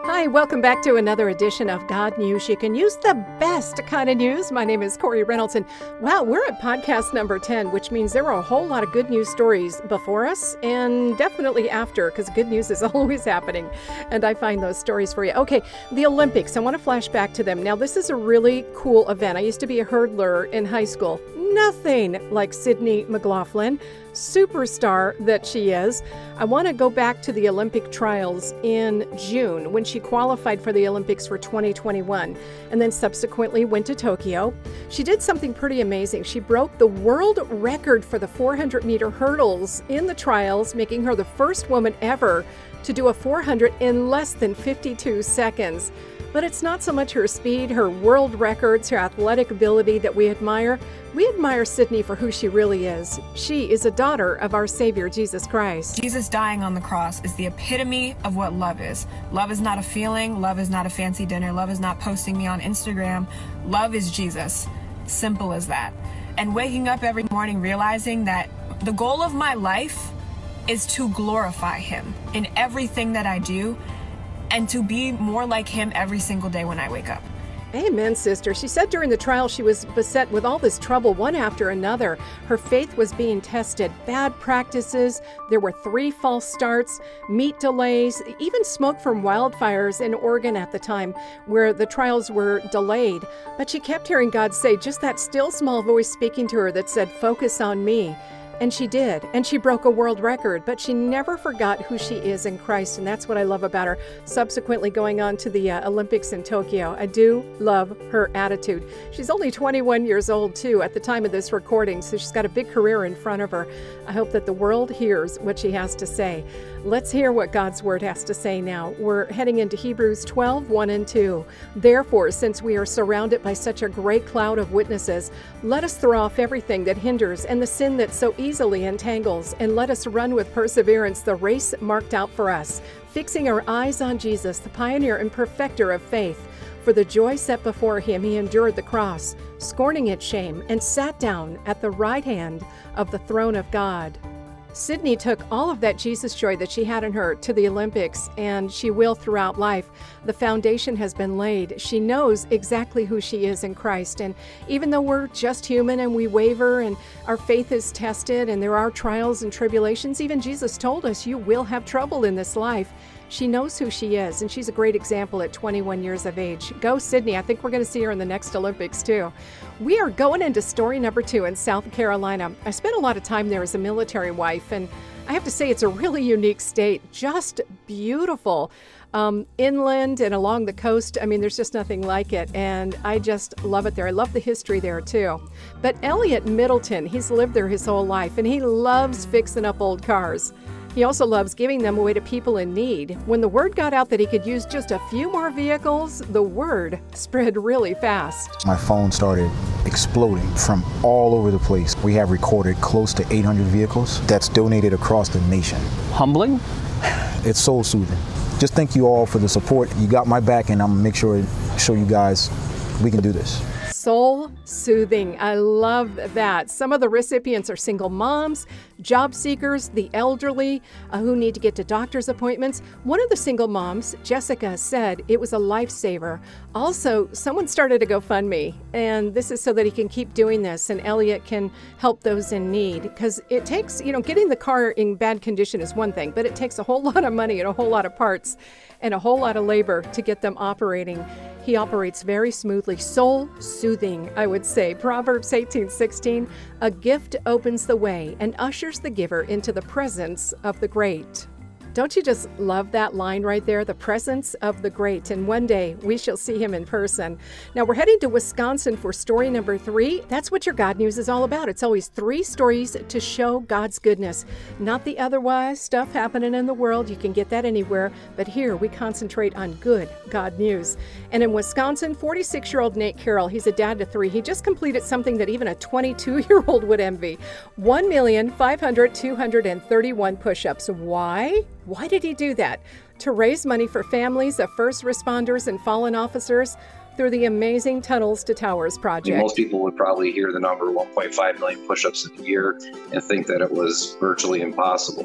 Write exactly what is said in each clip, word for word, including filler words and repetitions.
Hi, welcome back to another edition of God News. You can use the best kind of news. My name is Corey Reynolds, and wow, we're at podcast number ten, which means there are a whole lot of good news stories before us and definitely after, because good news is always happening, and I find those stories for you. Okay, the Olympics, I want to flash back to them. Now, this is a really cool event. I used to be a hurdler in high school. Nothing like Sydney McLaughlin, superstar that she is. I want to go back to the Olympic trials in June when she qualified for the Olympics for twenty twenty-one and then subsequently went to Tokyo. She did something pretty amazing. She broke the world record for the four hundred meter hurdles in the trials, making her the first woman ever to do a four hundred in less than fifty-two seconds. But it's not so much her speed, her world records, her athletic ability that we admire. We admire Sydney for who she really is. She is a daughter of our Savior, Jesus Christ. Jesus dying on the cross is the epitome of what love is. Love is not a feeling. Love is not a fancy dinner. Love is not posting me on Instagram. Love is Jesus. Simple as that. And waking up every morning realizing that the goal of my life is to glorify Him in everything that I do, and to be more like Him every single day when I wake up. Amen, sister. She said during the trial she was beset with all this trouble, one after another. Her faith was being tested. Bad practices. There were three false starts, meat delays, even smoke from wildfires in Oregon at the time where the trials were delayed. But she kept hearing God say, just that still small voice speaking to her that said, focus on me. And she did, and she broke a world record, but she never forgot who she is in Christ, and that's what I love about her. Subsequently going on to the uh, Olympics in Tokyo, I do love her attitude. She's only twenty-one years old, too, at the time of this recording, so she's got a big career in front of her. I hope that the world hears what she has to say. Let's hear what God's Word has to say now. We're heading into Hebrews twelve, one and two. Therefore, since we are surrounded by such a great cloud of witnesses, let us throw off everything that hinders and the sin that so easily entangles, and let us run with perseverance the race marked out for us, fixing our eyes on Jesus, the pioneer and perfecter of faith. For the joy set before Him, He endured the cross, scorning its shame, and sat down at the right hand of the throne of God. Sydney took all of that Jesus joy that she had in her to the Olympics, and she will throughout life. The foundation has been laid. She knows exactly who she is in Christ, and even though we're just human and we waver and our faith is tested and there are trials and tribulations, even Jesus told us you will have trouble in this life. She knows who she is, and she's a great example at twenty-one years of age. Go, Sydney. I think we're going to see her in the next Olympics, too. We are going into story number two in South Carolina. I spent a lot of time there as a military wife, and I have to say it's a really unique state. Just beautiful. Um, inland and along the coast, I mean, there's just nothing like it, and I just love it there. I love the history there, too. But Elliot Middleton, he's lived there his whole life, and he loves fixing up old cars. He also loves giving them away to people in need. When the word got out that he could use just a few more vehicles, the word spread really fast. My phone started exploding from all over the place. We have recorded close to eight hundred vehicles that's donated across the nation. Humbling? It's soul soothing. Just thank you all for the support. You got my back, and I'm gonna make sure to show you guys we can do this. Soul soothing. I love that. Some of the recipients are single moms, job seekers, the elderly uh, who need to get to doctor's appointments. One of the single moms, Jessica, said it was a lifesaver. Also, someone started a GoFundMe, and this is so that he can keep doing this and Elliot can help those in need, because it takes, you know, getting the car in bad condition is one thing, but it takes a whole lot of money and a whole lot of parts and a whole lot of labor to get them operating. He operates very smoothly. Soul soothing, I would say. Proverbs eighteen sixteen, a gift opens the way and ushers the giver into the presence of the great. Don't you just love that line right there? The presence of the great. And one day we shall see him in person. Now we're heading to Wisconsin for story number three. That's what your God News is all about. It's always three stories to show God's goodness, not the otherwise stuff happening in the world. You can get that anywhere. But here we concentrate on good God News. And in Wisconsin, forty-six-year-old Nate Carroll, he's a dad to three. He just completed something that even a twenty-two-year-old would envy. one million five hundred thousand two hundred thirty-one push-ups. Why? Why did he do that? To raise money for families of first responders and fallen officers through the Amazing Tunnels to Towers project. Most people would probably hear the number one point five million push-ups in a year and think that it was virtually impossible.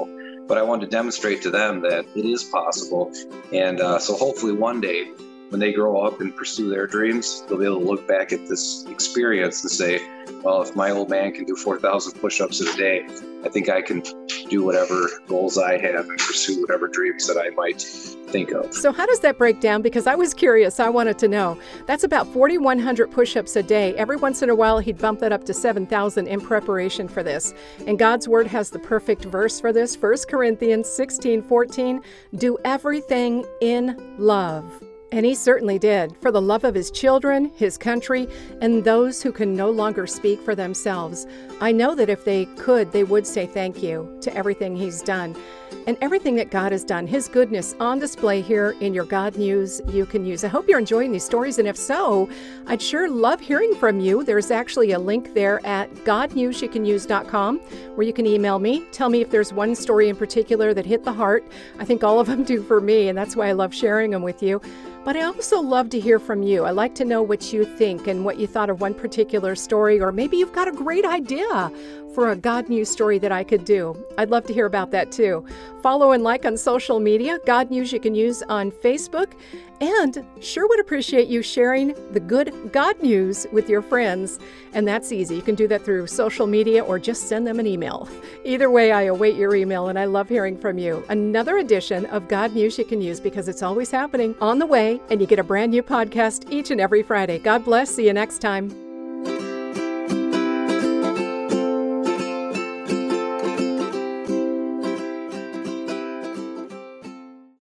but I wanted to demonstrate to them that it is possible. And uh, so hopefully one day, when they grow up and pursue their dreams, they'll be able to look back at this experience and say, well, if my old man can do four thousand push-ups in a day, I think I can do whatever goals I have and pursue whatever dreams that I might think of. So how does that break down? Because I was curious. I wanted to know. That's about forty-one hundred push-ups a day. Every once in a while, he'd bump that up to seven thousand in preparation for this. And God's Word has the perfect verse for this. First Corinthians sixteen fourteen, do everything in love. And he certainly did, for the love of his children, his country, and those who can no longer speak for themselves. I know that if they could, they would say thank you to everything he's done and everything that God has done, his goodness on display here in your God News You Can Use. I hope you're enjoying these stories, and if so, I'd sure love hearing from you. There's actually a link there at god news you can use dot com where you can email me. Tell me if there's one story in particular that hit the heart. I think all of them do for me, and that's why I love sharing them with you. But I also love to hear from you. I like to know what you think and what you thought of one particular story, or maybe you've got a great idea for a God News story that I could do. I'd love to hear about that too. Follow and like on social media, God News You Can Use on Facebook, and sure would appreciate you sharing the good God news with your friends. And that's easy. You can do that through social media or just send them an email. Either way, I await your email, and I love hearing from you. Another edition of God News You Can Use, because it's always happening on the way, and you get a brand new podcast each and every Friday. God bless. See you next time.